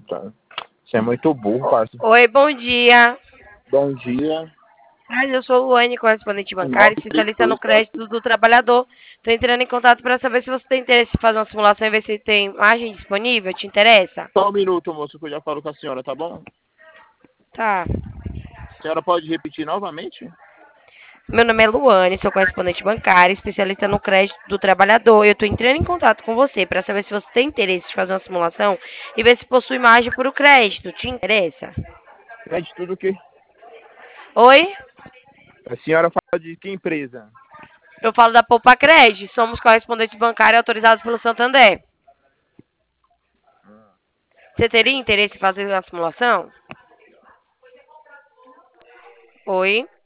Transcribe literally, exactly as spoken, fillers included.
Tá. Você é muito burro, parça. Oi, bom dia. Bom dia. Ai, eu sou Luane, correspondente bancária, nove três especialista no dois crédito do trabalhador. Estou entrando em contato para saber se você tem interesse em fazer uma simulação e ver se tem margem disponível. Te interessa? Só um minuto, moço, que eu já falo com a senhora, tá bom? Tá. A senhora pode repetir novamente? Meu nome é Luane, sou correspondente bancária, especialista no crédito do trabalhador. Eu estou entrando em contato com você para saber se você tem interesse em fazer uma simulação e ver se possui margem para o crédito. Te interessa? Crédito do quê? Oi? A senhora fala de que empresa? Eu falo da Poupa Crédito. Somos correspondentes bancários autorizados pelo Santander. Você teria interesse em fazer uma simulação? Oi?